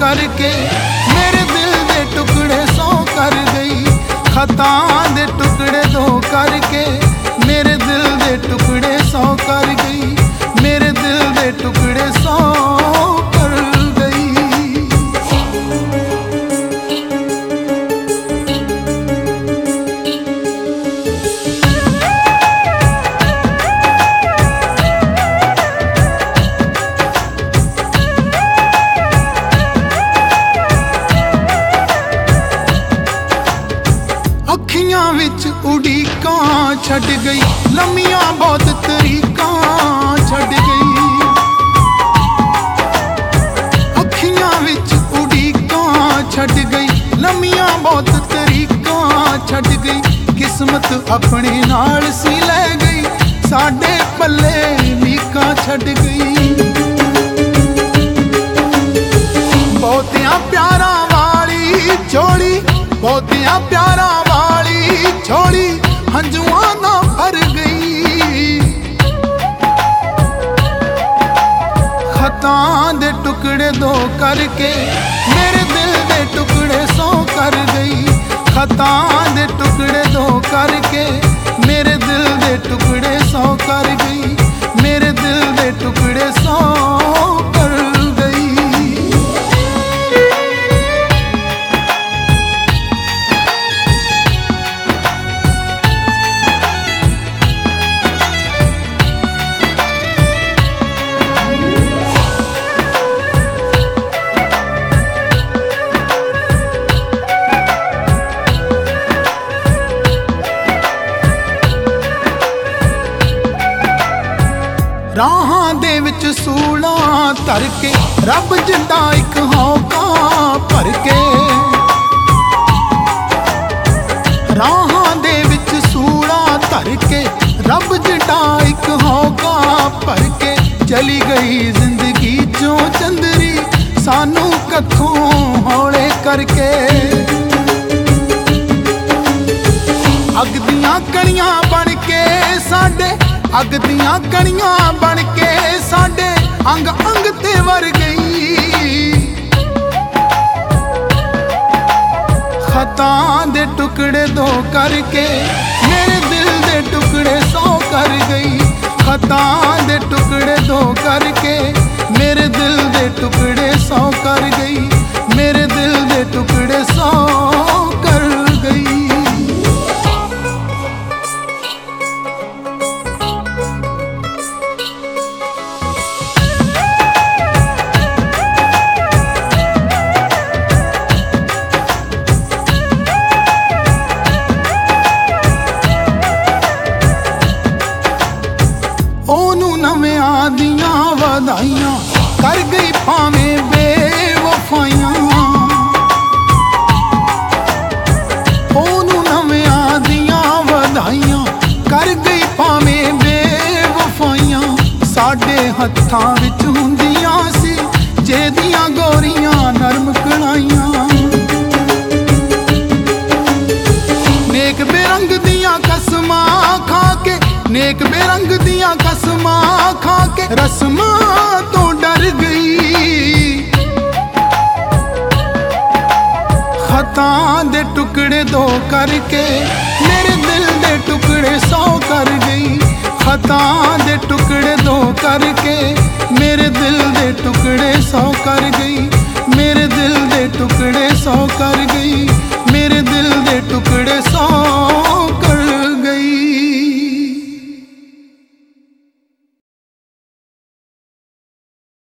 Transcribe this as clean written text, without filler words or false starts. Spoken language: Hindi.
करके मेरे दिल दे टुकड़े सौ कर गई। खता दे टुकड़े दो करके मेरे दिल दे टुकड़े सौ कर गई। मेरे दिल दे टुकड़े सौ कर गई। अखियां विच उड़ीकां छड़ गई, लम्मियां बहुत तरीकां छड़ गई। अखियां विच उड़ीकां छड़ गई, लम्मियां बहुत तरीकां छड़ गई। किस्मत अपने नाल सी लै गई, साडे पल्ले लीकां छड़ गई। बहुतियां प्यारां वाली झोली, बहुतियां प्यारां वाली झोली हंजुआं ना भर गई। खतां दे टुकड़े दो करके मेरे दिल दे टुकड़े सौ कर गई। खतां दे टुकड़े दो करके मेरे दिल दे टुकड़े सौ कर गई। मेरे दिल दे टुकड़े सौ कर गई। राहां दे विच सूलां धर के रब जिंदा इक हौका भर के। राहां दे विच सूलां धर के रब जिंदा इक हौका भर के। चली गई जिंदगी चों चंदरी सानू कथों हौले करके। अग दियां कणियां बन के साडे, अग दियां कणियां बन के साडे अंग अंग ते वर गई। खतां दे टुकड़े दो करके मेरे दिल दे टुकड़े सौ कर गई। खतां दे टुकड़े दो करके मेरे दिल दे टुकड़े सौ कर गई। मेरे दिल दे टुकड़े सौ कर गई। ओनू नवियां दियां वधाइयां कर गई भावें बेवफाइयां। ओनू नवियां दियां वधाइयां कर गई भावें बेवफाइयां। साडे हत्थां विच हुंदियां सी जेदियां गोरियां नरम कलाइयां। नेक बेरंग दियां कसमां खा के, नेक बेरंग दियां कसमां खा के रस्मां तो डर गई। खतां दे टुकड़े दो करके मेरे दिल दे टुकड़े सौ कर गई। खतां दे टुकड़े दो करके मेरे दिल दे टुकड़े सौ कर गई। मेरे दिल दे